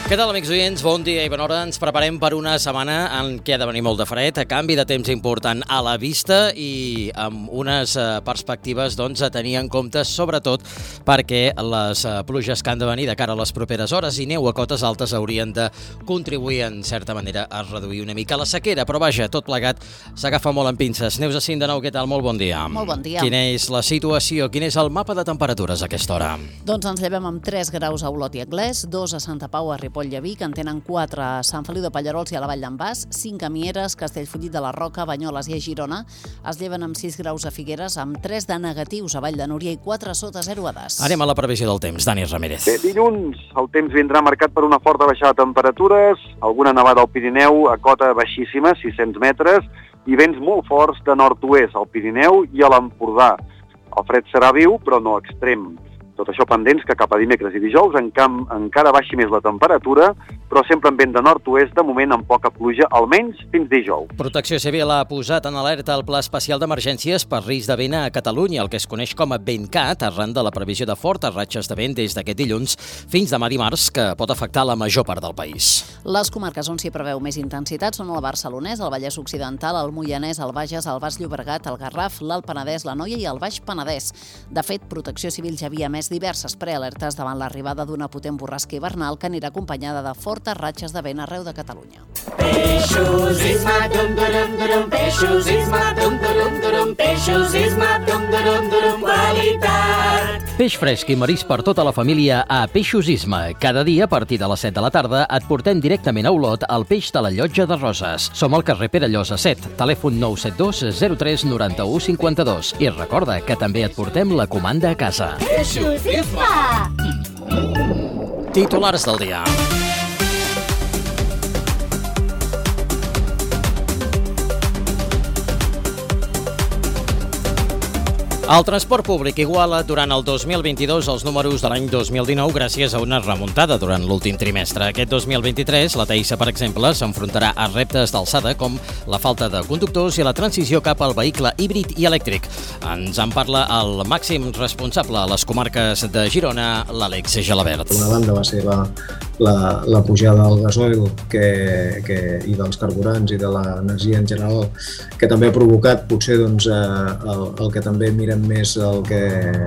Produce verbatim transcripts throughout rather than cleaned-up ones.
Què tal, amics oients? Bon dia i bona hora. Ens preparem per una setmana en què ha de venir molt de fred, a canvi de temps important a la vista i amb unes perspectives doncs, a tenir en compte, sobretot perquè les pluges que han de venir de cara a les properes hores i neu a cotes altes haurien de contribuir en certa manera a reduir una mica la sequera. Però vaja, tot plegat s'agafa molt en pinces. Neus Jacint, de nou, què tal? Molt bon dia. Molt bon dia. Quina és la situació? Quin és el mapa de temperatures a aquesta hora? Doncs ens llevem amb tres graus a Olot i Anglès, dos a Santa Pau, a Ripoll i a Vic, en tenen quatre a Sant Feliu de Pallerols i a la Vall d'en Bas, cinc a Mieres, Castellfollit de la Roca, Banyoles i a Girona. Es lleven amb sis graus a Figueres, amb tres de negatius a Vall de Núria i quatre sota zero a Das. Anem a la previsió del temps. Dani Ramírez. Bé, dilluns el temps vindrà marcat per una forta baixada de temperatures, alguna nevada al Pirineu a cota baixíssima, sis-cents metres, i vents molt forts de nord-oest al Pirineu i a l'Empordà. El fred serà viu, però no extrem. Tot això pendents que cap a dimecres i dijous en camp encara baixi més la temperatura, però sempre amb vent de nord-oest, de moment amb poca pluja, almenys fins dijous. Protecció Civil ha posat en alerta el Pla Especial d'Emergències per risc de vent a Catalunya, el que es coneix com a VentCat, arran de la previsió de fortes ratxes de vent des d'aquest dilluns fins demà dimarts, que pot afectar la major part del país. Les comarques on s'hi preveu més intensitat són el Barcelonès, el Vallès Occidental, el Moianès, el Bages, el Baix Llobregat, el Garraf, l'Alt Penedès, l'Anoia i el Baix Penedès. De fet, Protecció Civil ja havia emès diverses prealertes davant l'arribada d'una potent borrasca hivernal que anirà acompanyada de fortes ratxes de vent arreu de Catalunya. Peixos, isma, dum, durum, durum, peixos, isma, dum, durum, durum, peixos, isma, dum, durum, durum, qualitat. Peix fresc i marisc per tota la família a Peixos Isma. Cada dia, a partir de les set de la tarda, et portem directament a Olot el peix de la Llotja de Roses. Som al carrer Pere Llosa set, telèfon nou set dos zero tres noranta-u cinquanta-dos. I recorda que també et portem la comanda a casa. Peixos, isma. Titulars del dia. El transport públic iguala durant el dos mil vint-i-dos els números de l'any dos mil dinou gràcies a una remuntada durant l'últim trimestre. Aquest dos mil vint-i-tres, la Taissa, per exemple, s'enfrontarà a reptes d'alçada com la falta de conductors i la transició cap al vehicle híbrid i elèctric. Ens en parla el màxim responsable a les comarques de Girona, l'Àlex Gelabert. Una banda va ser la, la, la pujada del gasoil que, que, i dels carburants i de l'energia en general, que també ha provocat potser doncs, el, el que també mirem més el que,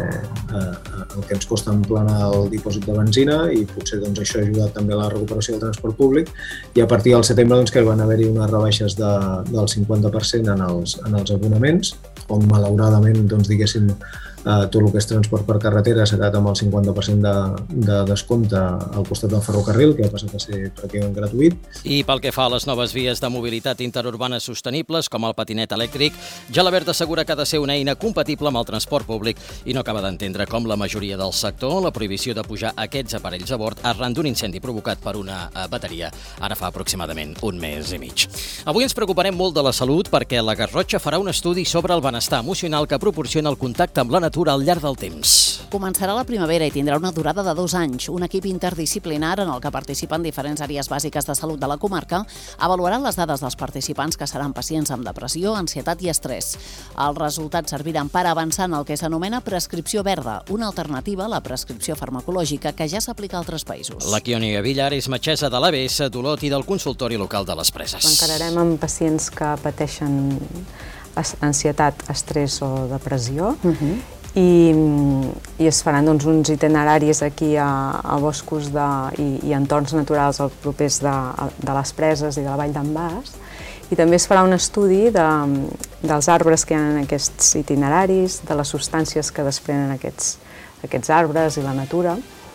eh, el que ens costa emplenar el dipòsit de benzina i potser doncs, això ha ajudat també a la recuperació del transport públic i a partir del setembre doncs, que van haver-hi unes rebaixes de, del cinquanta per cent en els, en els abonaments, on malauradament doncs, diguéssim Uh, tot el que és transport per carretera s'ha quedat amb el cinquanta per cent de, de descompte al costat del ferrocarril, que ha passat a ser pràcticament gratuït. I pel que fa a les noves vies de mobilitat interurbana sostenibles, com el patinet elèctric, Gelabert assegura que ha de ser una eina compatible amb el transport públic i no acaba d'entendre com la majoria del sector la prohibició de pujar aquests aparells a bord arran d'un incendi provocat per una bateria ara fa aproximadament un mes i mig. Avui ens preocuparem molt de la salut perquè la Garrotxa farà un estudi sobre el benestar emocional que proporciona el contacte amb la natura al llarg del temps. Començarà la primavera i tindrà una durada de dos anys. Un equip interdisciplinar en el que participen diferents àrees bàsiques de salut de la comarca avaluarà les dades dels participants que seran pacients amb depressió, ansietat i estrès. Els resultats serviran per avançar en el que s'anomena prescripció verda, una alternativa a la prescripció farmacològica que ja s'aplica a altres països. La Quiònia Villar és metgessa de l'A B S d'Olot i del consultori local de les Preses. L'encararem amb pacients que pateixen ansietat, estrès o depressió. Uh-huh. I, i es faran doncs, uns itineraris aquí a, a boscos de, i, i entorns naturals propers de, de les Preses i de la Vall d'en Bas. I també es farà un estudi de, dels arbres que hi ha en aquests itineraris, de les substàncies que desprenen aquests, aquests arbres i la natura.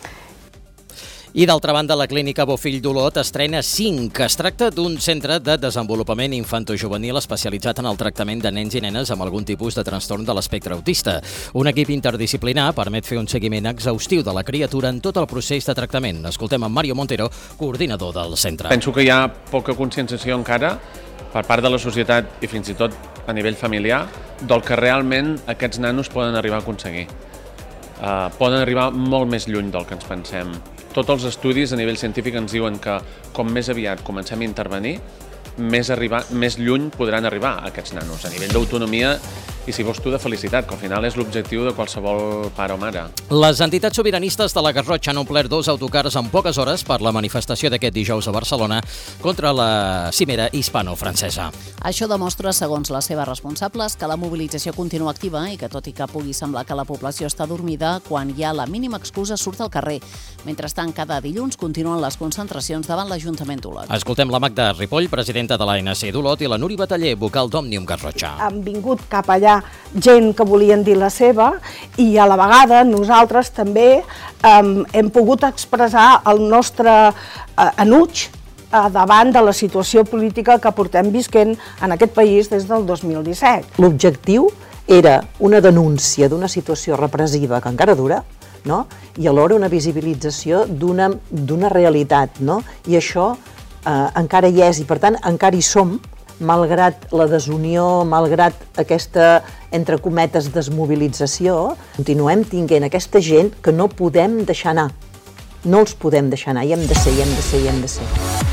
I d'altra banda, la Clínica Bofill d'Olot estrena cinc. Es tracta d'un centre de desenvolupament infantojuvenil especialitzat en el tractament de nens i nenes amb algun tipus de trastorn de l'espectre autista. Un equip interdisciplinar permet fer un seguiment exhaustiu de la criatura en tot el procés de tractament. Escoltem en Mario Montero, coordinador del centre. Penso que hi ha poca conscienciació encara per part de la societat i fins i tot a nivell familiar del que realment aquests nanos poden arribar a aconseguir. Uh, poden arribar molt més lluny del que ens pensem. Tots els estudis a nivell científic ens diuen que com més aviat comencem a intervenir, més, arribar, més lluny podran arribar aquests nanos. A nivell d'autonomia i si vols tu de felicitat, que al final és l'objectiu de qualsevol pare o mare. Les entitats sobiranistes de la Garrotxa han omplert dos autocars en poques hores per la manifestació d'aquest dijous a Barcelona contra la cimera hispano-francesa. Això demostra, segons les seves responsables, que la mobilització continua activa i que, tot i que pugui semblar que la població està dormida, quan hi ha la mínima excusa surt al carrer. Mentrestant, cada dilluns continuen les concentracions davant l'Ajuntament d'Olot. Escoltem la Magda Ripoll, presidenta de l'A N C d'Olot, i la Nuri Bataller, vocal d'Òmnium Garrotxa. Han vingut cap allà gent que volien dir la seva i a la vegada nosaltres també um, hem pogut expressar el nostre uh, enuig uh, davant de la situació política que portem visquent en aquest país des del dos mil disset. L'objectiu era una denúncia d'una situació repressiva que encara dura, no? I alhora una visibilització d'una d'una realitat, no? I això eh, encara hi és i per tant encara hi som, malgrat la desunió, malgrat aquesta, entre cometes, desmobilització, continuem tinguent aquesta gent que no podem deixar anar. No els podem deixar anar, i hem de ser, i hem de ser, i hem de ser.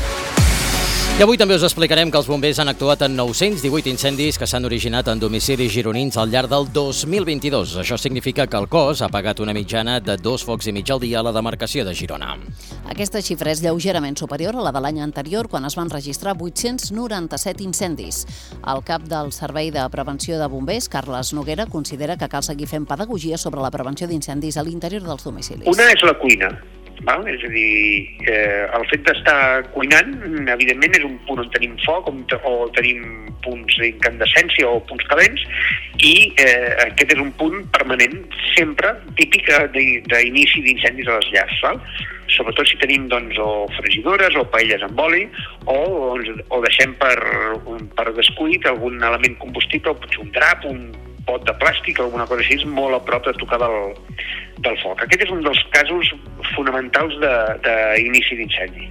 I avui també us explicarem que els bombers han actuat en nou-cents divuit incendis que s'han originat en domicilis gironins al llarg del dos mil vint-i-dos. Això significa que el cos ha pagat una mitjana de dos focs i mig al dia a la demarcació de Girona. Aquesta xifra és lleugerament superior a la de l'any anterior, quan es van registrar vuit-cents noranta-set incendis. El cap del Servei de Prevenció de Bombers, Carles Noguera, considera que cal seguir fent pedagogia sobre la prevenció d'incendis a l'interior dels domicilis. Una és la cuina. Val? És a dir, eh, el fet d'estar cuinant, evidentment, és un punt on tenim foc o tenim punts d'incandescència o punts calents, i eh, aquest és un punt permanent, sempre típic d'inici d'incendis a les llars. Val? Sobretot si tenim doncs, o fregidores o paelles amb oli, o, o deixem per, per descuit algun element combustible, potser un drap, un pot de plàstic o alguna cosa així, molt a prop de tocar del, del foc. Aquest és un dels casos fonamentals d'inici d'incendi.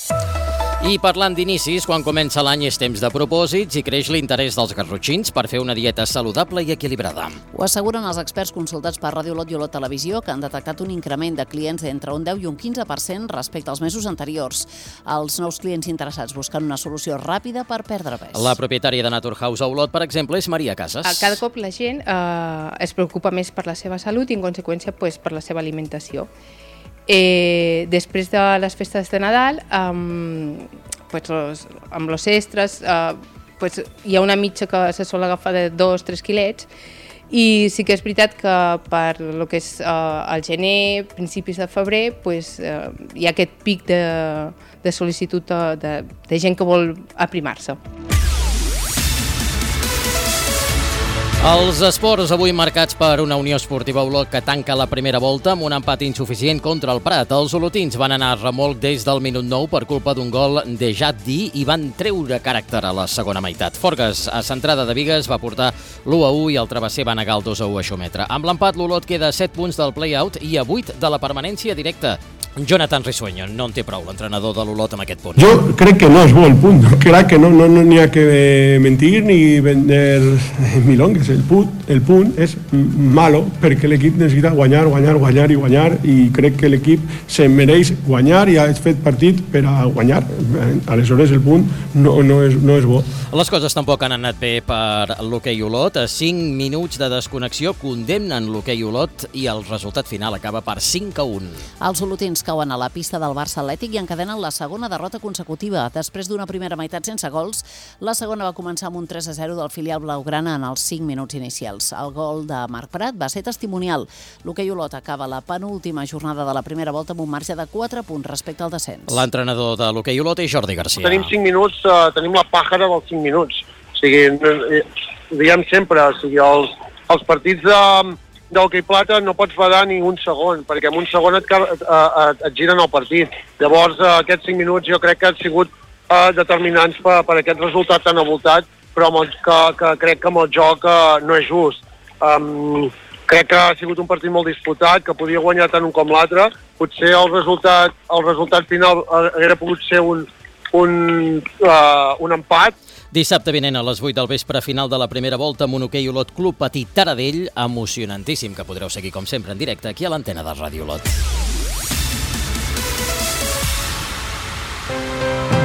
I parlant d'inicis, quan comença l'any és temps de propòsits i creix l'interès dels garrotxins per fer una dieta saludable i equilibrada. Ho asseguren els experts consultats per Ràdio Olot i Olot Televisió, que han detectat un increment de clients d'entre un deu i un quinze per cent respecte als mesos anteriors. Els nous clients interessats busquen una solució ràpida per perdre pes. La propietària de Naturhaus a Olot, per exemple, és Maria Casas. Cada cop la gent eh, es preocupa més per la seva salut i, en conseqüència, pues, per la seva alimentació. Eh, després de les festes de Nadal, um, pues los, amb els extras, uh, pues hi ha una mitja que se sol agafar de dos a tres quilets, i sí que és veritat que per lo que és uh, el gener, principis de febrer, pues, uh, hi ha aquest pic de, de sol·licitud de, de, de gent que vol aprimar-se. Els esports avui marcats per una Unió Esportiva Olot que tanca la primera volta amb un empat insuficient contra el Prat. Els olotins van anar a remolc des del minut nou per culpa d'un gol de Jaddi i van treure caràcter a la segona meitat. Forgues, a centrada de Bigues, va portar l'u a u i el Travesser va negar el dos a u a Xumetre. Amb l'empat, l'Olot queda a set punts del play-out i a vuit de la permanència directa. Jonathan Risueño, no en té prou l'entrenador de l'Olot amb aquest punt. Jo crec que no és bo el punt, crec que no n'hi no, no ha que mentir ni vender milongues, el punt, el punt és malo perquè l'equip necessita guanyar, guanyar, guanyar i guanyar, i crec que l'equip se mereix guanyar i ha fet partit per a guanyar, aleshores el punt no, no, és, no és bo. Les coses tampoc han anat bé per l'hoquei Olot. A cinc minuts de desconnexió condemnen l'hoquei Olot i el resultat final acaba per cinc a un. Els olotins cauen a la pista del Barça Atlètic i encadenen la segona derrota consecutiva. Després d'una primera meitat sense gols, la segona va començar amb un tres a zero del filial blaugrana en els cinc minuts inicials. El gol de Marc Prat va ser testimonial. L'hoquei Olot acaba la penúltima jornada de la primera volta amb un marge de quatre punts respecte al descens. L'entrenador de l'hoquei Olot és Jordi Garcia. Tenim cinc minuts, uh, tenim la pàjara dels cinc minuts. O sigui, eh, diguem sempre, o sigui, els, els partits de d'hoquei plata no pots badar ni un segon, perquè en un segon et, et, et, et giren el partit. Llavors, uh, aquests cinc minuts jo crec que han sigut uh, determinants per, per aquest resultat tan avoltat, però amb el, que, que crec que amb el joc uh, no és just. Um, crec que ha sigut un partit molt disputat, que podia guanyar tant un com l'altre. Potser el resultat, el resultat final hauria pogut ser un, un, uh, un empat. Dissabte vinent a les vuit del vespre, final de la primera volta amb un hoquei Olot Club Petit Taradell, emocionantíssim, que podreu seguir com sempre en directe aquí a l'antena de Ràdio Olot.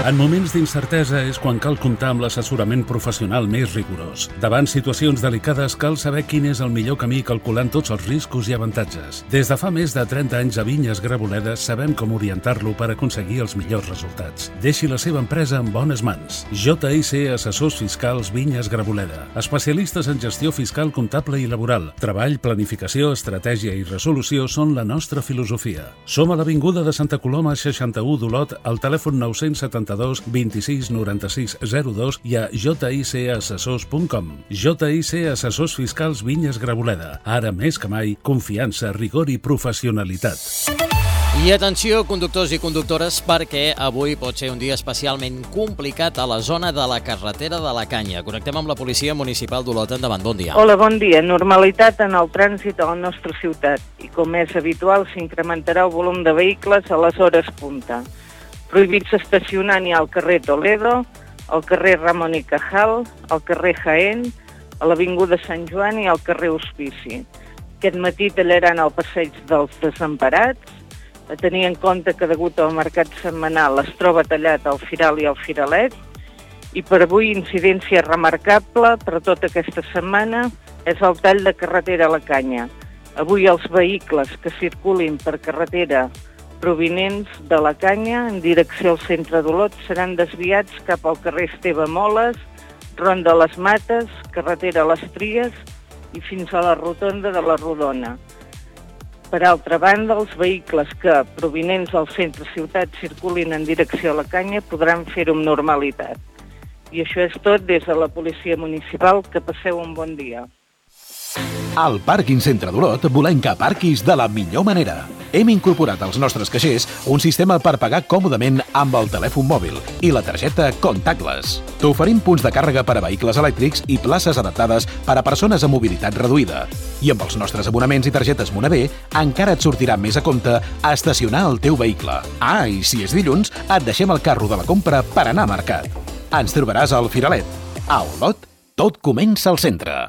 En moments d'incertesa és quan cal comptar amb l'assessorament professional més rigorós. Davant situacions delicades cal saber quin és el millor camí calculant tots els riscos i avantatges. Des de fa més de trenta anys a Vinyes Graboleda sabem com orientar-lo per aconseguir els millors resultats. Deixi la seva empresa en bones mans. J I C Assessors Fiscals Vinyes Graboleda. Especialistes en gestió fiscal, comptable i laboral. Treball, planificació, estratègia i resolució són la nostra filosofia. Som a l'Avinguda de Santa Coloma seixanta-u d'Olot al telèfon nou setanta-dos vint-i-sis noranta-sis zero dos i a j i c assessors punt com. J I C Assessors Fiscals Vinyes Graboleda. Ara més que mai, confiança, rigor i professionalitat. I atenció, conductors i conductores, perquè avui pot ser un dia especialment complicat a la zona de la carretera de la Canya. Connectem amb la Policia Municipal d'Olot. Endavant, bon dia. Hola, bon dia. Normalitat en el trànsit a la nostra ciutat i, com és habitual, s'incrementarà el volum de vehicles a les hores punta. Prohibits estacionar ni al carrer Toledo, al carrer Ramon y Cajal, al carrer Jaén, a l'Avinguda Sant Joan i al carrer Hospici. Aquest matí tallaran el passeig dels Desemparats, a tenir en compte que degut al mercat setmanal es troba tallat el Firal i el Firalet, i per avui incidència remarcable per tota aquesta setmana és el tall de carretera a la Canya. Avui els vehicles que circulin per carretera provinents de la Canya en direcció al centre d'Olot seran desviats cap al carrer Esteve Moles, Ronda Les Mates, carretera Les Tries i fins a la rotonda de la Rodona. Per altra banda, els vehicles que, provinents del centre ciutat, circulin en direcció a la Canya podran fer-ho amb normalitat. I això és tot des de la Policia Municipal. Que passeu un bon dia. Al Pàrquing Centre d'Olot volem que aparquis de la millor manera. Hem incorporat als nostres caixers un sistema per pagar còmodament amb el telèfon mòbil i la targeta contactless. T'oferim punts de càrrega per a vehicles elèctrics i places adaptades per a persones amb mobilitat reduïda. I amb els nostres abonaments i targetes Monavé encara et sortirà més a compte a estacionar el teu vehicle. Ah, i si és dilluns, et deixem el carro de la compra per anar a mercat. Ens trobaràs al Firalet. A Olot, tot comença al centre.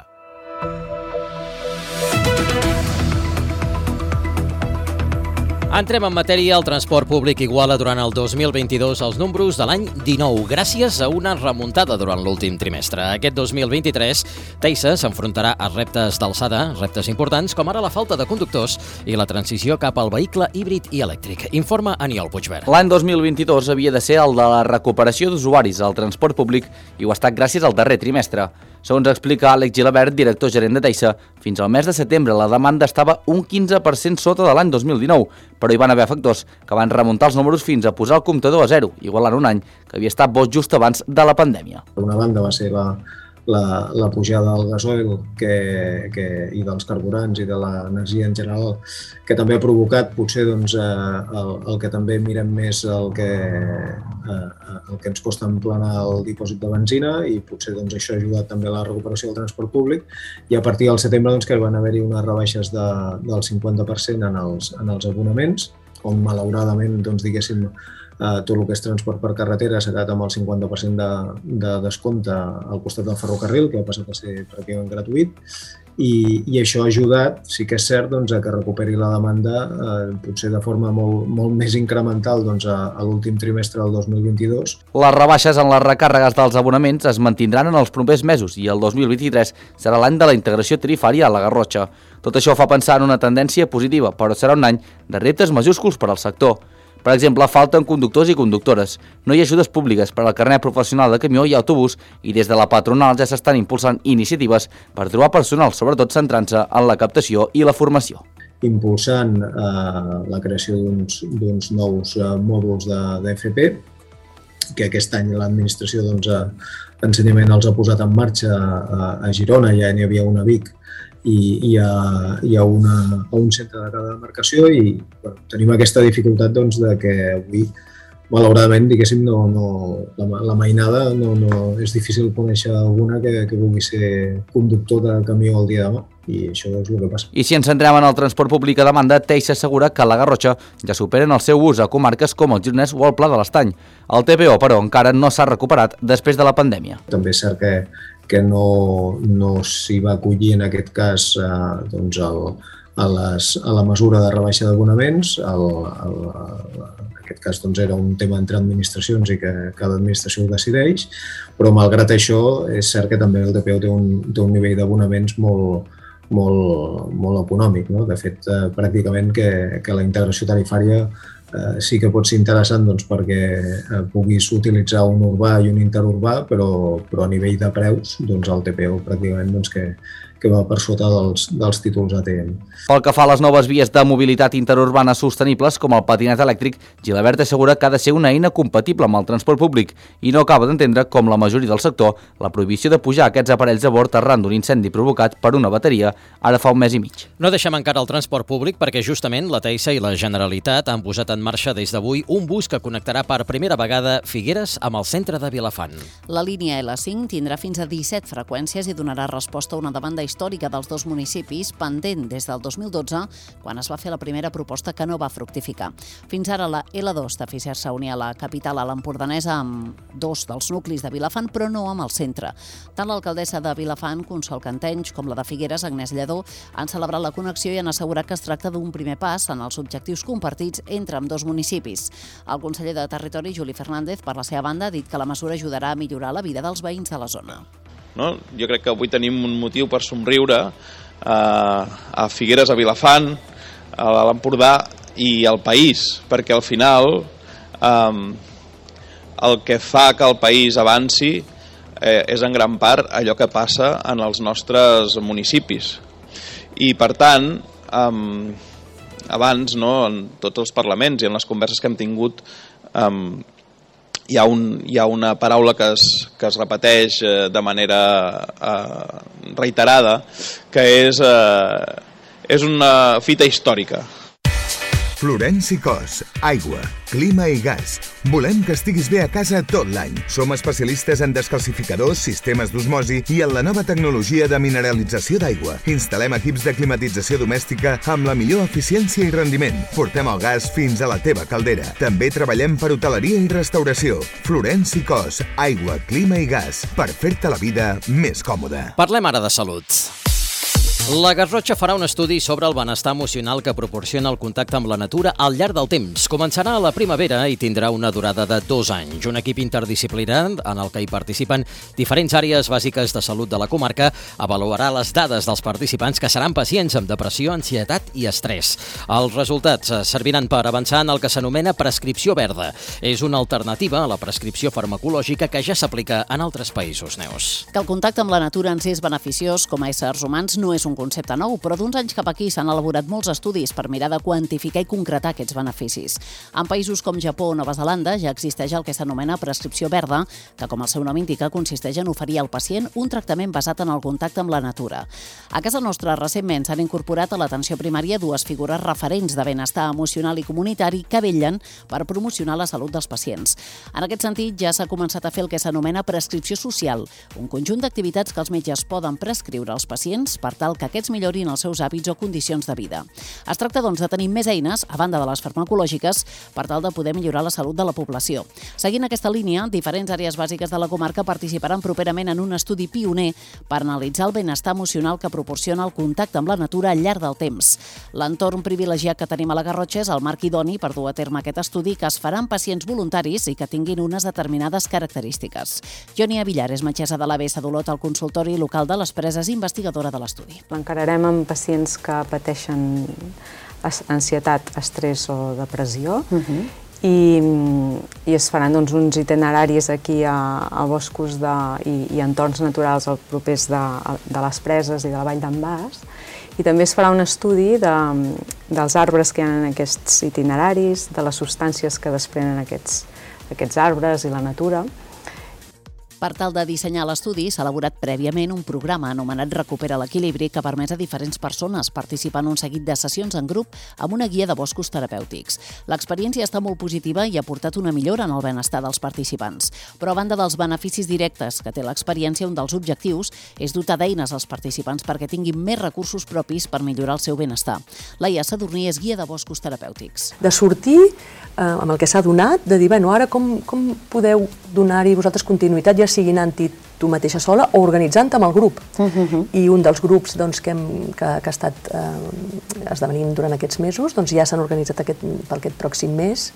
Entrem en matèria. El transport públic iguala durant el dos mil vint-i-dos els números de l'any dinou, gràcies a una remuntada durant l'últim trimestre. Aquest dos mil vint-i-tres, Teisa s'enfrontarà a reptes d'alçada, reptes importants, com ara la falta de conductors i la transició cap al vehicle híbrid i elèctric. Informa Aniol Puigverd. L'any dos mil vint-i-dos havia de ser el de la recuperació d'usuaris al transport públic i ho ha estat gràcies al darrer trimestre. Segons explica Àlex Gilabert, director gerent de Teisa, fins al mes de setembre la demanda estava un quinze per cent sota de l'any dos mil dinou, però hi van haver factors que van remuntar els números fins a posar el comptador a zero, igualant un any que havia estat bo just abans de la pandèmia. Per una banda va ser la, la, la pujada del gasoil que, que, i dels carburants i de l'energia en general, que també ha provocat potser doncs, eh, el, el que també mirem més el que, eh, el que ens costa emplenar el dipòsit de benzina, i potser doncs, això ha ajudat també a la recuperació del transport públic, i a partir del setembre doncs, que van haver-hi unes rebaixes de, del cinquanta per cent en els, en els abonaments, on malauradament doncs, diguéssim, eh, tot el que és transport per carretera s'ha quedat amb el cinquanta per cent de, de descompte al costat del ferrocarril, que ha passat a ser pràcticament gratuït, i, i això ha ajudat, sí que és cert, doncs, a que recuperi la demanda eh, potser de forma molt, molt més incremental doncs, a, a l'últim trimestre del dos mil vint-i-dos. Les rebaixes en les recàrregues dels abonaments es mantindran en els propers mesos i el dos mil vint-i-tres serà l'any de la integració tarifària a la Garrotxa. Tot això fa pensar en una tendència positiva, però serà un any de reptes majúsculs per al sector. Per exemple, falten conductors i conductores. No hi ha ajudes públiques per al carnet professional de camió i autobús i des de la patronal ja s'estan impulsant iniciatives per trobar personal, sobretot centrant-se en la captació i la formació. Impulsant eh, la creació d'uns nous eh, mòduls d'F P, que aquest any l'administració doncs, d'ensenyament els ha posat en marxa a, a Girona, ja n'hi havia una a Vic, i hi ha, hi ha una, un centre de cada demarcació, i bueno, tenim aquesta dificultat doncs, de que avui, malauradament, diguéssim, no, no, la, la mainada no, no, és difícil conèixer alguna que, que vulgui ser conductor de camió el dia de demà, i això és el que passa. I si ens centrem en el transport públic a demanda, Teisa assegura que a la Garrotxa ja superen el seu ús a comarques com el Gironès o el Pla de l'Estany. El T P O, però, encara no s'ha recuperat després de la pandèmia. També és cert que que no, no s'hi va acollir en aquest cas eh, doncs el, a, les, a la mesura de rebaixa d'abonaments. El, el, en aquest cas doncs, era un tema entre administracions i que cada administració ho decideix, però malgrat això és cert que també el T P O té un, té un nivell d'abonaments molt, molt, molt econòmic. No? De fet, eh, pràcticament que, que la integració tarifària eh, sí que pot ser interessant doncs, perquè eh, puguis utilitzar un urbà i un interurbà, però, però a nivell de preus doncs, el T P O pràcticament doncs, que, que va per sota dels, dels títols A T M. Pel que fa a les noves vies de mobilitat interurbana sostenibles, com el patinet elèctric, Gilabert assegura que ha de ser una eina compatible amb el transport públic i no acaba d'entendre, com la majoria del sector, la prohibició de pujar aquests aparells a bord arran d'un incendi provocat per una bateria ara fa un mes i mig. No deixem encara el transport públic perquè justament la Taisa i la Generalitat han posat en marxa des d'avui un bus que connectarà per primera vegada Figueres amb el centre de Vilafant. La línia L cinc tindrà fins a disset freqüències i donarà resposta a una demanda històrica dels dos municipis pendent des del dos mil dotze, quan es va fer la primera proposta que no va fructificar. Fins ara la L dos de Fisers s'unia a la capital a l'Empordanesa amb dos dels nuclis de Vilafant, però no amb el centre. Tant l'alcaldessa de Vilafant, Consol Cantenys, com la de Figueres, Agnès Lledó, han celebrat la connexió i han assegurat que es tracta d'un primer pas en els objectius compartits entre ambdós municipis. El conseller de Territori, Juli Fernández, per la seva banda, ha dit que la mesura ajudarà a millorar la vida dels veïns de la zona. No? Jo crec que avui tenim un motiu per somriure eh, a Figueres, a Vilafant, a l'Empordà i al país, perquè al final eh, el que fa que el país avanci eh, és en gran part allò que passa en els nostres municipis. I per tant, eh, abans, no, en tots els parlaments i en les converses que hem tingut, eh, Hi ha, un, hi ha una paraula que es, que es repeteix eh, de manera eh, reiterada, que és, eh, és una fita històrica. Florenci Cos, aigua, clima i gas. Volem que estiguis bé a casa tot l'any. Som especialistes en descalcificadors, sistemes d'osmosi i en la nova tecnologia de mineralització d'aigua. Instal·lem equips de climatització domèstica amb la millor eficiència i rendiment. Portem el gas fins a la teva caldera. També treballem per hoteleria i restauració. Florenci Cos, aigua, clima i gas, per fer-te la vida més còmoda. Parlem ara de salut. La Garrotxa farà un estudi sobre el benestar emocional que proporciona el contacte amb la natura al llarg del temps. Començarà a la primavera i tindrà una durada de dos anys. Un equip interdisciplinari en el que hi participen diferents àrees bàsiques de salut de la comarca avaluarà les dades dels participants que seran pacients amb depressió, ansietat i estrès. Els resultats serviran per avançar en el que s'anomena prescripció verda. És una alternativa a la prescripció farmacològica que ja s'aplica en altres països, Neus. Que el contacte amb la natura ens és beneficiós com a éssers humans no és un concepte nou, però d'uns anys cap aquí s'han elaborat molts estudis per mirar de quantificar i concretar aquests beneficis. En països com Japó o Nova Zelanda ja existeix el que s'anomena prescripció verda, que com el seu nom indica consisteix en oferir al pacient un tractament basat en el contacte amb la natura. A casa nostra recentment s'han incorporat a l'atenció primària dues figures referents de benestar emocional i comunitari que vetllen per promocionar la salut dels pacients. En aquest sentit ja s'ha començat a fer el que s'anomena prescripció social, un conjunt d'activitats que els metges poden prescriure als pacients per tal que aquests millorin els seus hàbits o condicions de vida. Es tracta, doncs, de tenir més eines, a banda de les farmacològiques, per tal de poder millorar la salut de la població. Seguint aquesta línia, diferents àrees bàsiques de la comarca participaran properament en un estudi pioner per analitzar el benestar emocional que proporciona el contacte amb la natura al llarg del temps. L'entorn privilegiat que tenim a la Garrotxa és el marc idoni per dur a terme aquest estudi, que es farà amb pacients voluntaris i que tinguin unes determinades característiques. Jonia Villar és metgessa de l'A B S d'Olot al consultori local de les Preses, investigadora de l'estudi. L'encararem amb pacients que pateixen ansietat, estrès o depressió uh-huh. i, i es faran doncs, uns itineraris aquí a, a boscos de, i, i entorns naturals propers de, de les Preses i de la Vall d'en Bas, i també es farà un estudi de, dels arbres que hi ha en aquests itineraris, de les substàncies que desprenen aquests, aquests arbres i la natura. Per tal de dissenyar l'estudi, s'ha elaborat prèviament un programa anomenat Recupera l'Equilibri que permet a diferents persones participar en un seguit de sessions en grup amb una guia de boscos terapèutics. L'experiència està molt positiva i ha portat una millora en el benestar dels participants. Però a banda dels beneficis directes que té l'experiència, un dels objectius és dotar d'eines als participants perquè tinguin més recursos propis per millorar el seu benestar. Laia Sadurní és guia de boscos terapèutics. De sortir eh, amb el que s'ha donat, de dir, bueno, ara com, com podeu donar-hi vosaltres continuïtat, ja sigui anant tu mateixa sola o organitzant amb el grup. I un dels grups que ha estat esdevenint durant aquests mesos ja s'han organitzat per aquest pròxim mes,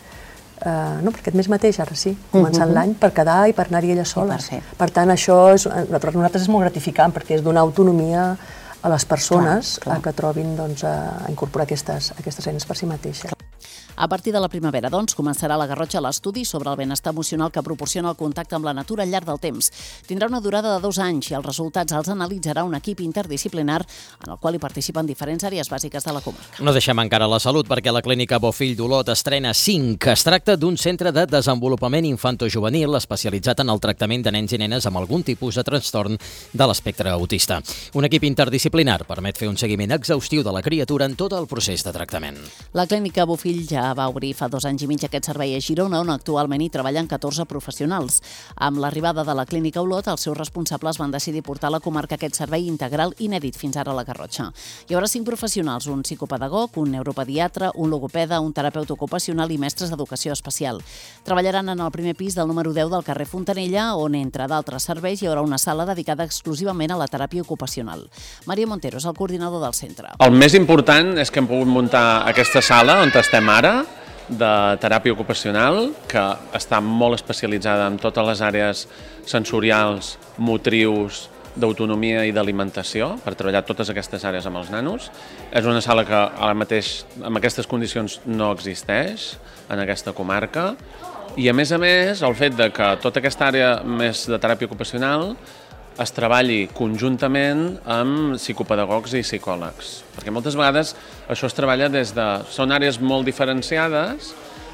no, per aquest mes mateix, ara sí, començant l'any, per quedar i per anar-hi elles soles. Per tant, això per nosaltres és molt gratificant perquè és donar autonomia a les persones que trobin a incorporar aquestes eines per si mateixes. A partir de la primavera, doncs, començarà la Garrotxa l'estudi sobre el benestar emocional que proporciona el contacte amb la natura al llarg del temps. Tindrà una durada de dos anys i els resultats els analitzarà un equip interdisciplinar en el qual hi participen diferents àrees bàsiques de la comarca. No deixem encara la salut perquè la Clínica Bofill d'Olot estrena cinc. Es tracta d'un centre de desenvolupament infantojuvenil especialitzat en el tractament de nens i nenes amb algun tipus de trastorn de l'espectre autista. Un equip interdisciplinar permet fer un seguiment exhaustiu de la criatura en tot el procés de tractament. La Clínica Bofill ja va obrir fa dos anys i mig aquest servei a Girona, on actualment hi treballen catorze professionals. Amb l'arribada de la Clínica Olot, els seus responsables van decidir portar a la comarca aquest servei integral inèdit fins ara a la Garrotxa. Hi haurà cinc professionals, un psicopedagog, un neuropediatre, un logopeda, un terapeuta ocupacional i mestres d'educació especial. Treballaran en el primer pis del número deu del carrer Fontanella, on, entre d'altres serveis, hi haurà una sala dedicada exclusivament a la teràpia ocupacional. Maria Montero és el coordinador del centre. El més important és que hem pogut muntar aquesta sala on estem ara, de teràpia ocupacional, que està molt especialitzada en totes les àrees sensorials, motrius, d'autonomia i d'alimentació, per treballar totes aquestes àrees amb els nanos. És una sala que ara mateix, amb aquestes condicions, no existeix en aquesta comarca. I, a més a més, el fet de que tota aquesta àrea més de teràpia ocupacional es treballi conjuntament amb psicopedagogs i psicòlegs. Perquè moltes vegades això es treballa des de... Són àrees molt diferenciades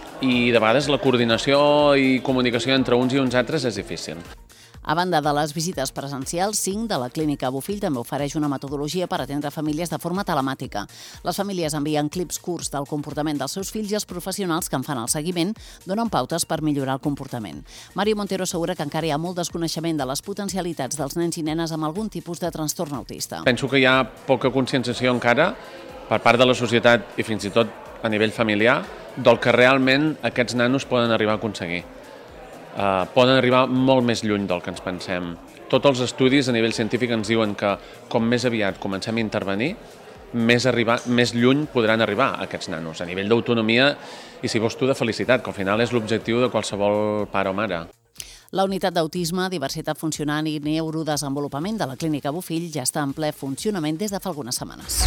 i de vegades la coordinació i comunicació entre uns i uns altres és difícil. A banda de les visites presencials, cinc de la Clínica Bofill també ofereix una metodologia per atendre famílies de forma telemàtica. Les famílies envien clips curts del comportament dels seus fills i els professionals que en fan el seguiment donen pautes per millorar el comportament. Mario Montero assegura que encara hi ha molt desconeixement de les potencialitats dels nens i nenes amb algun tipus de trastorn autista. Penso que hi ha poca conscienciació encara per part de la societat i fins i tot a nivell familiar del que realment aquests nanos poden arribar a aconseguir. Uh, poden arribar molt més lluny del que ens pensem. Tots els estudis a nivell científic ens diuen que com més aviat comencem a intervenir, més, arribar, més lluny podran arribar aquests nanos, a nivell d'autonomia i, si vols tu, de felicitat, que al final és l'objectiu de qualsevol pare o mare. La unitat d'autisme, diversitat funcionant i neurodesenvolupament de la Clínica Bofill ja està en ple funcionament des de fa algunes setmanes.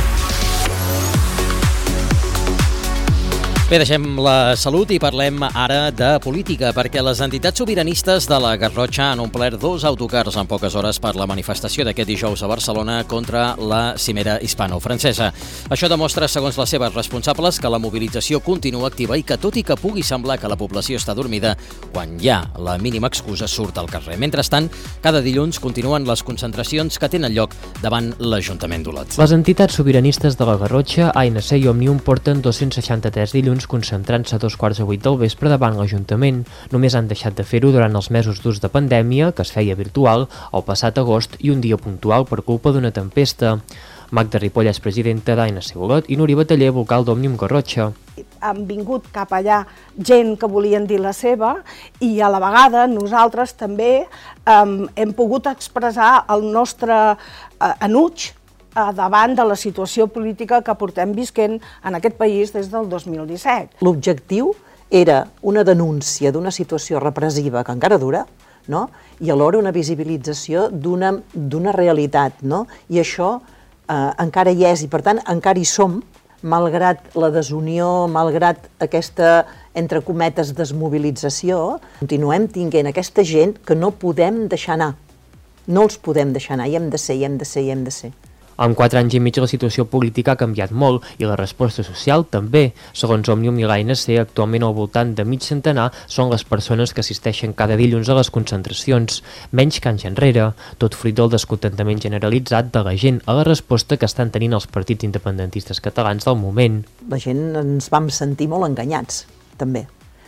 Bé, deixem la salut i parlem ara de política, perquè les entitats sobiranistes de la Garrotxa han omplert dos autocars en poques hores per la manifestació d'aquest dijous a Barcelona contra la cimera hispano-francesa. Això demostra, segons les seves responsables, que la mobilització continua activa i que, tot i que pugui semblar que la població està dormida, quan hi ha la mínima excusa surt al carrer. Mentrestant, cada dilluns continuen les concentracions que tenen lloc davant l'Ajuntament d'Olot. Les entitats sobiranistes de la Garrotxa, A N C i Òmnium porten dos-cents seixanta-tres dilluns concentrant-se a dos quarts de vuit del vespre davant l'Ajuntament. Només han deixat de fer-ho durant els mesos durs de pandèmia, que es feia virtual, el passat agost i un dia puntual per culpa d'una tempesta. Magda Ripoll és presidenta d'A N C Olot i Núria Bataller, vocal d'Òmnium Garrotxa. Han vingut cap allà gent que volien dir la seva i a la vegada nosaltres també um, hem pogut expressar el nostre uh, enuig davant de la situació política que portem visquent en aquest país des del dos mil disset. L'objectiu era una denúncia d'una situació repressiva que encara dura, no? I alhora una visibilització d'una d'una realitat, no? I això eh, encara hi és i, per tant, encara hi som, malgrat la desunió, malgrat aquesta, entre cometes, desmobilització, continuem tinguent aquesta gent que no podem deixar anar. No els podem deixar anar, i hem de ser, i hem de ser, i hem de ser. En quatre anys i mig la situació política ha canviat molt i la resposta social també. Segons Òmnium i l'A N C, actualment al voltant de mig centenar són les persones que assisteixen cada dilluns a les concentracions, menys que anys enrere, tot fruit del descontentament generalitzat de la gent a la resposta que estan tenint els partits independentistes catalans del moment. La gent ens vam sentir molt enganyats, també.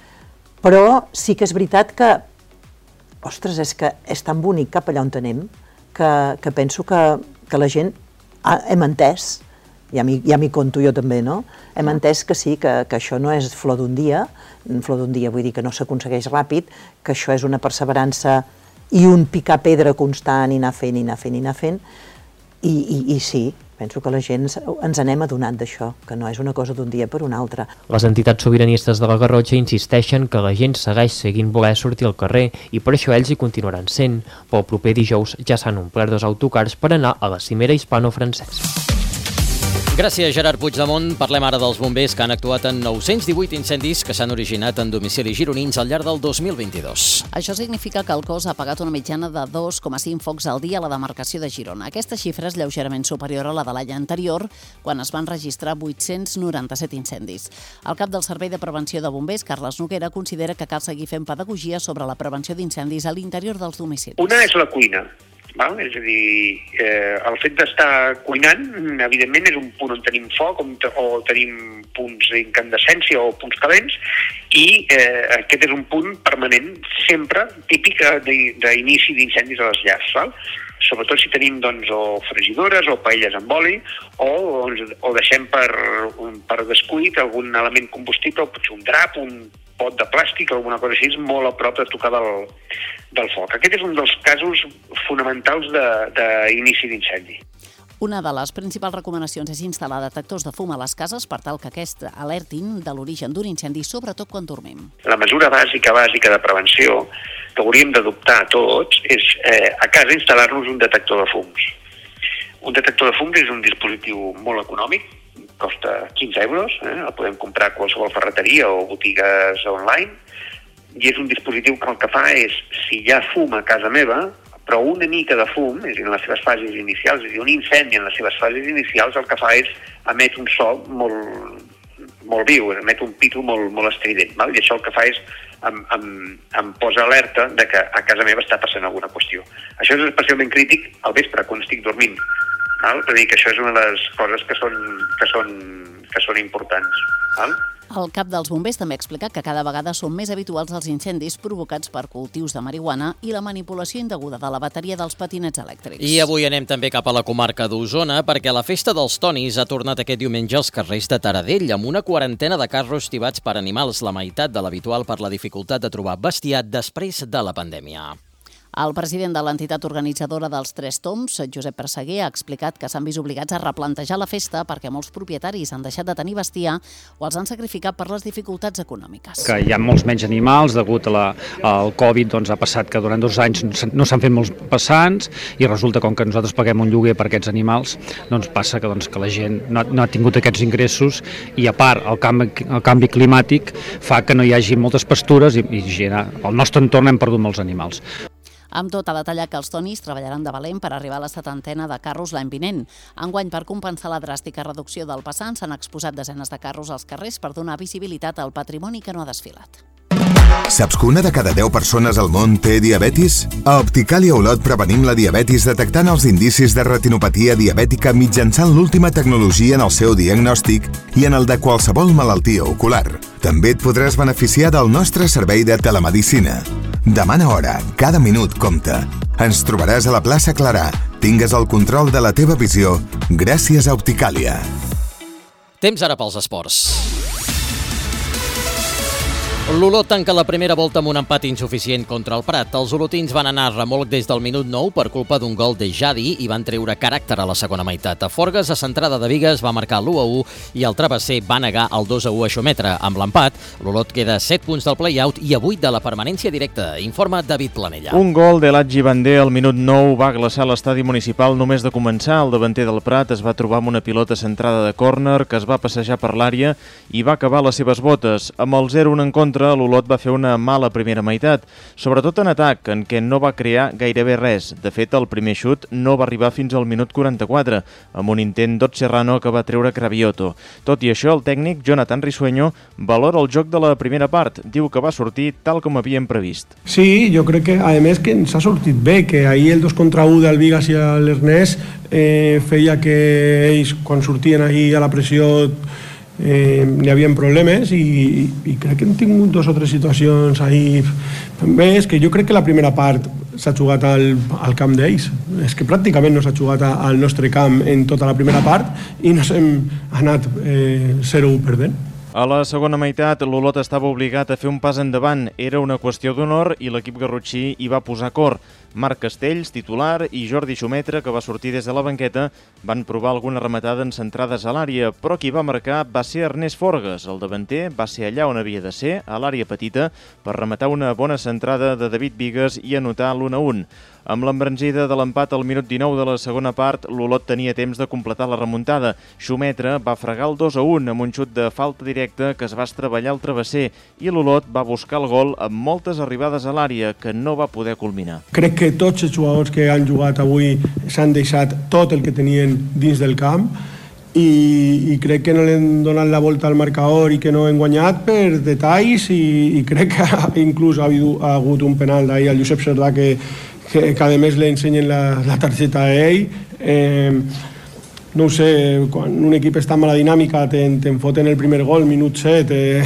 Però sí que és veritat que, ostres, és que és tan bonic cap allà on anem, que, que penso que, que la gent hem entès, ja m'hi conto jo també, no? Hem entès que sí, que, que això no és flor d'un dia, flor d'un dia vull dir que no s'aconsegueix ràpid, que això és una perseverança i un picar pedra constant i anar fent, i anar fent, i anar fent, i, i, i sí, penso que la gent ens anem adonant d'això, que no és una cosa d'un dia per un altre. Les entitats sobiranistes de la Garrotxa insisteixen que la gent segueix seguint voler sortir al carrer i per això ells hi continuaran sent. Pel proper dijous ja s'han omplert dos autocars per anar a la cimera hispano-francesa. Gràcies, Gerard Puigdemont. Parlem ara dels bombers que han actuat en nou-cents divuit incendis que s'han originat en domicilis gironins al llarg del dos mil vint-i-dos. Això significa que el cos ha pagat una mitjana de dos coma cinc focs al dia a la demarcació de Girona. Aquesta xifra és lleugerament superior a la de l'any anterior, quan es van registrar vuit-cents noranta-set incendis. El cap del Servei de Prevenció de Bombers, Carles Noguera, considera que cal seguir fent pedagogia sobre la prevenció d'incendis a l'interior dels domicilis. Una és la cuina. Val? És a dir, eh, el fet d'estar cuinant, evidentment, és un punt on tenim foc on te, o tenim punts d'incandescència o punts calents, i eh, aquest és un punt permanent, sempre típic d'inici d'incendis a les llars. Val? Sobretot si tenim doncs, o fregidores o paelles amb oli, o, o deixem per, per descuit algun element combustible, potser un drap, un pot de plàstic, alguna cosa així, molt a prop de tocar del, del foc. Aquest és un dels casos fonamentals d'inici d'incendi. Una de les principals recomanacions és instal·lar detectors de fum a les cases per tal que aquest alertin de l'origen d'un incendi, sobretot quan dormim. La mesura bàsica, bàsica de prevenció que hauríem d'adoptar tots és eh, a casa instal·lar-nos un detector de fums. Un detector de fums és un dispositiu molt econòmic, costa quinze euros, eh? El podem comprar a qualsevol ferreteria o botigues online, i és un dispositiu que el que fa és, si hi ha fum a casa meva, però una mica de fum, és a dir, en les seves fases inicials, és a dir, un incendi en les seves fases inicials, el que fa és emet un so molt, molt viu, emet un pito molt, molt estrident, val? I això el que fa és em, em, em posa alerta de que a casa meva està passant alguna qüestió. Això és especialment crític al vespre, quan estic dormint. Val? Per dir que això és una de les coses que són, que són, que són importants. Val? El cap dels bombers també ha explicat que cada vegada són més habituals els incendis provocats per cultius de marihuana i la manipulació indeguda de la bateria dels patinets elèctrics. I avui anem també cap a la comarca d'Osona perquè la Festa dels Tonis ha tornat aquest diumenge als carrers de Taradell amb una quarantena de carros tibats per animals, la meitat de l'habitual per la dificultat de trobar bestiar després de la pandèmia. El president de l'entitat organitzadora dels Tres Toms, Josep Presseguer, ha explicat que s'han vist obligats a replantejar la festa perquè molts propietaris han deixat de tenir bestiar o els han sacrificat per les dificultats econòmiques. Que hi ha molts menys animals, degut a la, al Covid doncs, ha passat que durant dos anys no s'han fet molts passants i resulta com que nosaltres paguem un lloguer per aquests animals, doncs passa que, doncs, que la gent no, no ha tingut aquests ingressos i a part el canvi, el canvi climàtic fa que no hi hagi moltes pastures i, i gent, al nostre entorn hem perdut molts animals. Amb tot, ha detallat que els Tonis treballaran de valent per arribar a la setantena de carros l'any vinent. Enguany, per compensar la dràstica reducció del passant, s'han exposat desenes de carros als carrers per donar visibilitat al patrimoni que no ha desfilat. Saps que una de cada deu persones al món té diabetis? A Opticàlia Olot prevenim la diabetis detectant els indicis de retinopatia diabètica mitjançant l'última tecnologia en el seu diagnòstic i en el de qualsevol malaltia ocular. També et podràs beneficiar del nostre servei de telemedicina. Demana hora, cada minut compta. Ens trobaràs a la plaça Clarà. Tingues el control de la teva visió gràcies a Opticàlia. Temps ara pels esports. L'Olot tanca la primera volta amb un empat insuficient contra el Prat. Els olotins van anar a remolc des del minut nou per culpa d'un gol de Jadi i van treure caràcter a la segona meitat. A Forgues, a centrada de Bigues, va marcar l'u a u i el Travesser va negar el dos a u a Xometre. Amb l'empat, l'Olot queda a set punts del play-out i a vuit de la permanència directa. Informa David Planella. Un gol de l'Atgi Bandé al minut nou va glaçar l'estadi municipal només de començar. El davanter del Prat es va trobar amb una pilota centrada de córner que es va passejar per l'àrea i va acabar les seves botes. Amb el zero a un en contra, l'Olot va fer una mala primera meitat, sobretot en atac, en què no va crear gairebé res. De fet, el primer xut no va arribar fins al minut quaranta-quatre, amb un intent d'Ot Serrano que va treure Cravioto. Tot i això, el tècnic Jonathan Risueño valora el joc de la primera part. Diu que va sortir tal com havien previst. Sí, jo crec que, a més, que ens ha sortit bé, que ahir el dos contra u del Vigas i l'Ernest eh, feia que ells, quan sortien ahir a la pressió, Eh, n'hi havia problemes i, i, i crec que hem tingut dues o tres situacions ahí. Bé, és que jo crec que la primera part s'ha jugat al, al camp d'ells. És que pràcticament no s'ha jugat al nostre camp en tota la primera part i nos hem anat eh, zero u perdent. A la segona meitat, l'Olot estava obligat a fer un pas endavant. Era una qüestió d'honor i l'equip garrotxí hi va posar cor. Marc Castells, titular, i Jordi Xumetre, que va sortir des de la banqueta, van provar alguna rematada en centrades a l'àrea, però qui va marcar va ser Ernest Forgues. El davanter va ser allà on havia de ser, a l'àrea petita, per rematar una bona centrada de David Vigues i anotar l'u a un. Amb l'embranzida de l'empat al minut dinou de la segona part, l'Olot tenia temps de completar la remuntada. Xumetre va fregar el dos a un amb un xut de falta directa que es va estreballar al travesser i l'Olot va buscar el gol amb moltes arribades a l'àrea que no va poder culminar. Crec que tots els jugadors que han jugat avui s'han deixat tot el que tenien dins del camp i, i crec que no li han donat la volta al marcador i que no han guanyat per detalls i, i crec que inclús ha hagut, ha hagut un penal d'ahir al Josep Cerdà que que, que a més li ensenyen la, la targeta a ell. Eh, no ho sé, quan un equip està en mala dinàmica te'n te foten el primer gol, minut set, eh,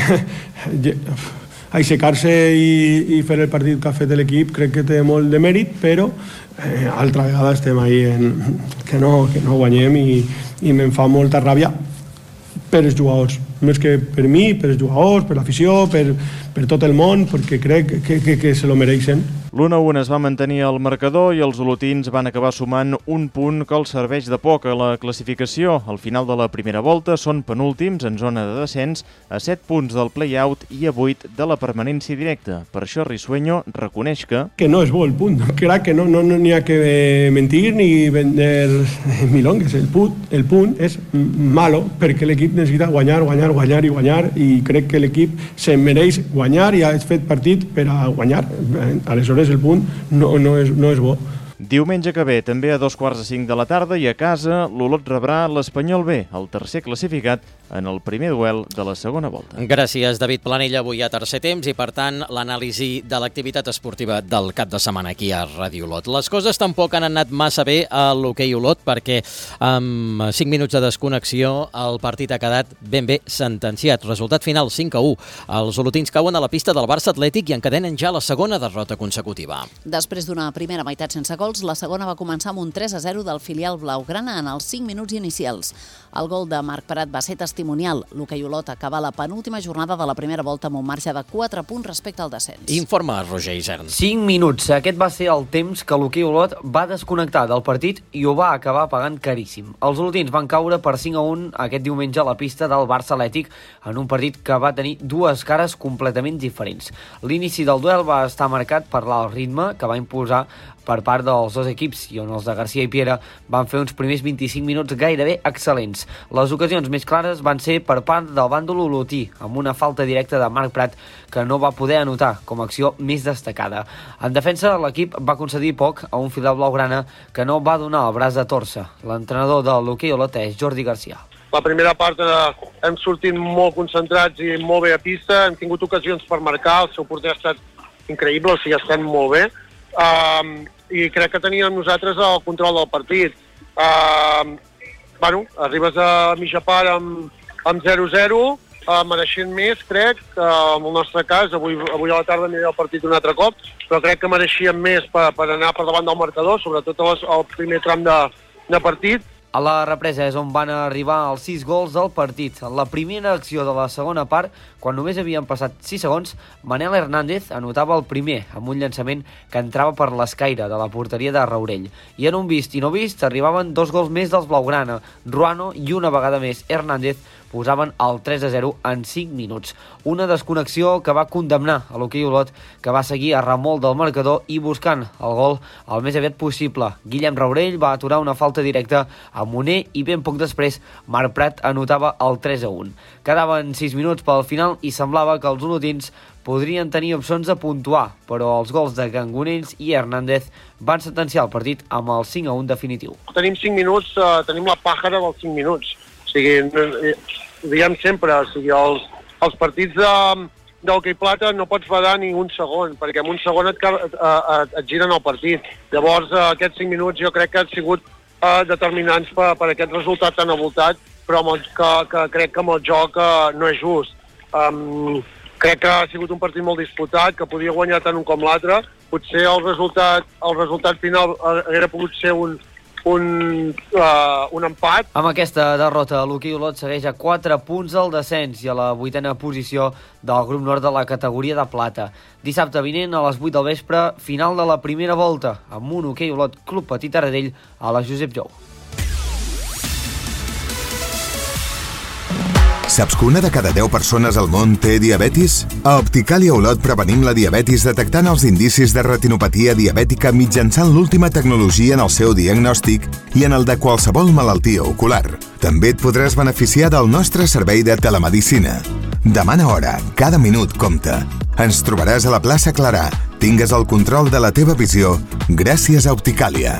aixecar-se i, i fer el partit que ha fet l'equip crec que té molt de mèrit, però eh, altra vegada estem ahí en, que, no, que no guanyem i, i me'n fa molta ràbia per els jugadors, més que per mi, per els jugadors, per l'afició, per, per tot el món, perquè crec que, que, que se lo mereixen. l'u a un es va mantenir al marcador i els olotins van acabar sumant un punt que els serveix de poc a la classificació. Al final de la primera volta són penúltims en zona de descens a set punts del play-out i a vuit de la permanència directa. Per això Risueño reconeix que... Que no és bo el punt, crec que no n'hi no, no ha que mentir ni vender milongues. El punt, el punt és malo perquè l'equip necessita guanyar, guanyar, guanyar i guanyar i crec que l'equip se mereix guanyar i ha fet partit per a guanyar. Aleshores el punt no, no, és, no és bo. Diumenge que ve, també a dos quarts de cinc de la tarda i a casa, l'Olot rebrà l'Espanyol B, el tercer classificat en el primer duel de la segona volta. Gràcies, David Planella. Avui a tercer temps i, per tant, l'anàlisi de l'activitat esportiva del cap de setmana aquí a Ràdio Olot. Les coses tampoc han anat massa bé a l'hoquei Olot perquè amb cinc minuts de desconnexió el partit ha quedat ben bé sentenciat. Resultat final cinc a u. Els olotins cauen a la pista del Barça Atlètic i encadenen ja la segona derrota consecutiva. Després d'una primera meitat sense gols, la segona va començar amb un tres a zero del filial blaugrana en els cinc minuts inicials. El gol de Marc Prat va ser testimonial. L'hoquei Olot acaba la penúltima jornada de la primera volta amb un marge de quatre punts respecte al descens. Informa Roger Isern. cinc minuts. Aquest va ser el temps que l'hoquei Olot va desconnectar del partit i ho va acabar pagant caríssim. Els olotins van caure per cinc a un aquest diumenge a la pista del Barça Atlètic en un partit que va tenir dues cares completament diferents. L'inici del duel va estar marcat per l'alt ritme que va imposar per part dels dos equips i on els de Garcia i Piera van fer uns primers vint-i-cinc minuts gairebé excel·lents. Les ocasions més clares van ser per part del bàndol olotí, amb una falta directa de Marc Prat que no va poder anotar com a acció més destacada. En defensa, l'equip va concedir poc a un filial blaugrana que no va donar el braç de torça. L'entrenador de l'hoquei Olot és Jordi Garcia. La primera part eh, hem sortit molt concentrats i molt bé a pista, hem tingut ocasions per marcar, el seu porter ha estat increïble, o sigui, estem molt bé. Um, i crec que teníem nosaltres el control del partit. Uh, bueno, arribes a mitja part amb, amb zero a zero, uh, mereixent més, crec, uh, en el nostre cas, avui, avui a la tarda aniré al partit un altre cop, però crec que mereixíem més per, per anar per davant del marcador, sobretot al primer tram de, de partit. A la represa és on van arribar els sis gols del partit. En la primera acció de la segona part, quan només havien passat sis segons, Manel Hernández anotava el primer amb un llançament que entrava per l'escaire de la porteria de Raurell. I en un vist i no vist arribaven dos gols més dels blaugrana. Ruano i una vegada més Hernández posaven el tres a zero en cinc minuts. Una desconnexió que va condemnar a l'hoquei Olot, que va seguir a remolc del marcador i buscant el gol el més aviat possible. Guillem Raurell va aturar una falta directa a Moner i ben poc després Marc Prat anotava el tres a un. Quedaven sis minuts pel final i semblava que els olotins podrien tenir opcions de puntuar, però els gols de Gangonells i Hernández van sentenciar el partit amb el cinc a un definitiu. Tenim cinc minuts, uh, tenim la pàjara dels cinc minuts. O sigui, eh, diem sempre, o sigui, els, els partits de, d'hoquei plata no pots badar ni un segon, perquè en un segon et, et, et, et giren el partit. Llavors, uh, aquests cinc minuts jo crec que han sigut uh, determinants per, per aquest resultat tan avoltat, però amb el, que, que crec que amb el joc uh, no és just. Um, crec que ha sigut un partit molt disputat, que podia guanyar tant un com l'altre. Potser el resultat, el resultat final hauria pogut ser un, un, uh, un empat. Amb aquesta derrota, l'hoquei Olot segueix a quatre punts al descens i a la vuitena posició del grup nord de la categoria de plata. Dissabte vinent, a les vuit del vespre, final de la primera volta, amb un hoquei Olot Club Petit Taradell a la Josep Jou. Saps que una de cada deu persones al món té diabetis? A Opticàlia Olot prevenim la diabetis detectant els indicis de retinopatia diabètica mitjançant l'última tecnologia en el seu diagnòstic i en el de qualsevol malaltia ocular. També et podràs beneficiar del nostre servei de telemedicina. Demana hora, cada minut compta. Ens trobaràs a la plaça Clarà. Tingues el control de la teva visió gràcies a Opticàlia.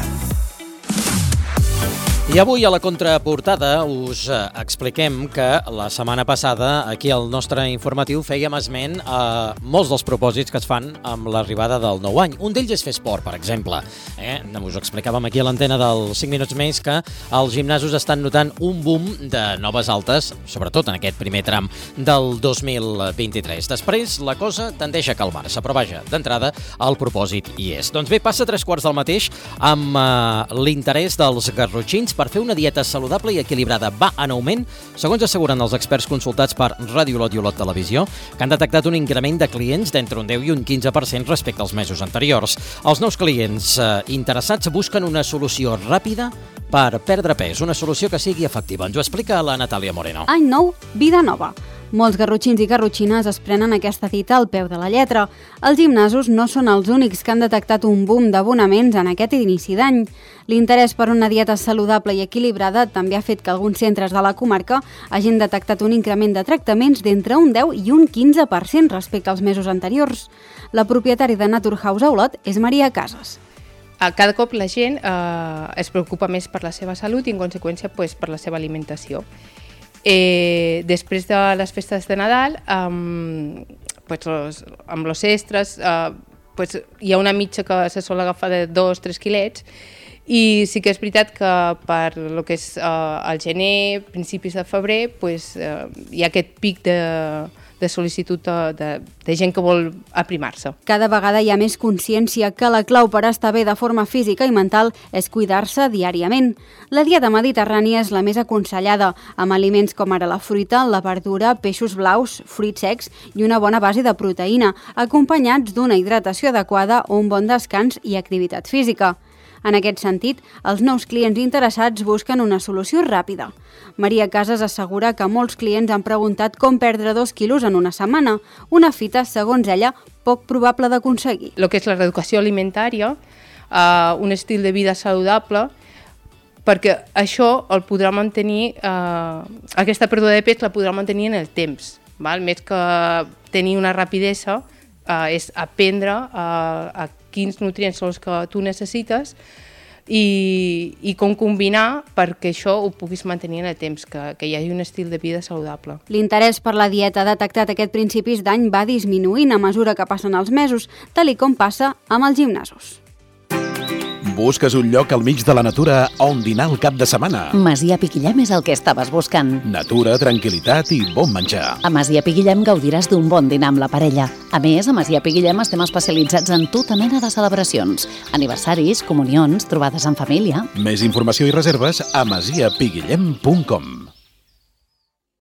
I avui a la contraportada us expliquem que la setmana passada aquí al nostre informatiu fèiem esment a molts dels propòsits que es fan amb l'arribada del nou any. Un d'ells és fer esport, per exemple. Eh? Us explicàvem aquí a l'antena dels cinc minuts més que els gimnasos estan notant un boom de noves altes, sobretot en aquest primer tram del dos mil vint-i-tres. Després la cosa tendeix a calmar-se, però vaja, d'entrada el propòsit hi és. Doncs bé, passa tres quarts del mateix amb eh, l'interès dels garrotxins per fer una dieta saludable i equilibrada va en augment, segons asseguren els experts consultats per Ràdio Olot i Olot Televisió, que han detectat un increment de clients d'entre un deu i un quinze per cent respecte als mesos anteriors. Els nous clients eh, interessats busquen una solució ràpida per perdre pes, una solució que sigui efectiva. Ens ho explica la Natàlia Moreno. Any nou, vida nova. Molts garrotxins i garrotxines es prenen aquesta cita al peu de la lletra. Els gimnasos no són els únics que han detectat un boom d'abonaments en aquest inici d'any. L'interès per una dieta saludable i equilibrada també ha fet que alguns centres de la comarca hagin detectat un increment de tractaments d'entre un deu i un quinze per cent respecte als mesos anteriors. La propietària de Naturhaus a Olot és Maria Casas. Cada cop la gent eh, es preocupa més per la seva salut i, en conseqüència, pues, per la seva alimentació. Eh, després de les festes de Nadal, um, pues los, amb els extras, uh, pues hi ha una mitja que se sol agafar de dos a tres quilets, i sí que és veritat que per lo que és uh, el gener, principis de febrer, pues, uh, hi ha aquest pic de, de sol·licitud de, de, de gent que vol aprimar-se. Cada vegada hi ha més consciència que la clau per estar bé de forma física i mental és cuidar-se diàriament. La dieta mediterrània és la més aconsellada, amb aliments com ara la fruita, la verdura, peixos blaus, fruits secs i una bona base de proteïna, acompanyats d'una hidratació adequada o un bon descans i activitat física. En aquest sentit, els nous clients interessats busquen una solució ràpida. Maria Casas assegura que molts clients han preguntat com perdre dos quilos en una setmana, una fita, segons ella, poc probable d'aconseguir. El que és la reeducació alimentària, uh, un estil de vida saludable, perquè això el podrà mantenir, uh, aquesta pèrdua de pes la podrà mantenir en el temps, val? Més que tenir una rapidesa, uh, és aprendre uh, a quins nutrients són els que tu necessites i, i com combinar perquè això ho puguis mantenir en el temps, que, que hi hagi un estil de vida saludable. L'interès per la dieta detectat aquest principis d'any va disminuint a mesura que passen els mesos, tal i com passa amb els gimnasos. Busques un lloc al mig de la natura on dinar el cap de setmana. Masia Piquillem és el que estaves buscant. Natura, tranquil·litat i bon menjar. A Masia Piquillem gaudiràs d'un bon dinar amb la parella. A més, a Masia Piquillem estem especialitzats en tota mena de celebracions. Aniversaris, comunions, trobades en família. Més informació i reserves a masia piguillem punt com.